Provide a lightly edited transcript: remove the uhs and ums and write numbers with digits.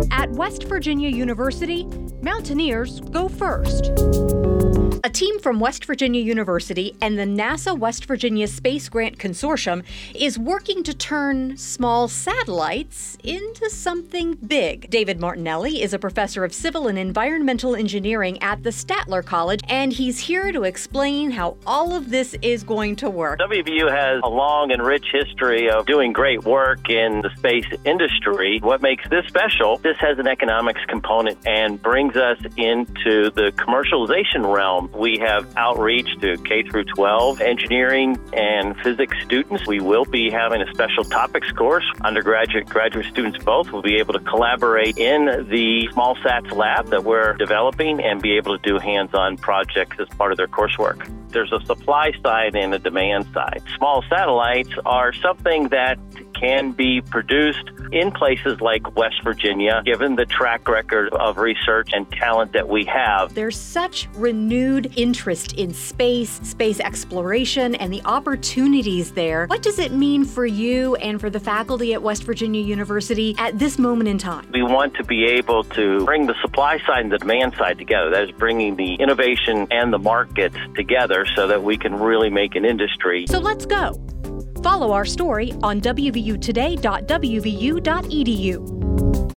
At West Virginia University, mountaineers go first. A team from West Virginia University and the NASA West Virginia Space Grant Consortium is working to turn small satellites into something big. David Martinelli is a professor of civil and environmental engineering at the Statler College, and he's here to explain how all of this is going to work. WVU has a long and rich history of doing great work in the space industry. What makes this special, this has an economics component and brings us into the commercialization realm. We have outreach to K through 12 engineering and physics students. We will be having a special topics course. Undergraduate, graduate students both will be able to collaborate in the Small Sats lab that we're developing and be able to do hands-on projects as part of their coursework. There's a supply side and a demand side. Small satellites are something that can be produced in places like West Virginia, given the track record of research and talent that we have. There's such renewed interest in space exploration, and the opportunities there. What does it mean for you and for the faculty at West Virginia University at this moment in time? We want to be able to bring the supply side and the demand side together. That is bringing the innovation and the markets together so that we can really make an industry. So let's go. Follow our story on wvutoday.wvu.edu.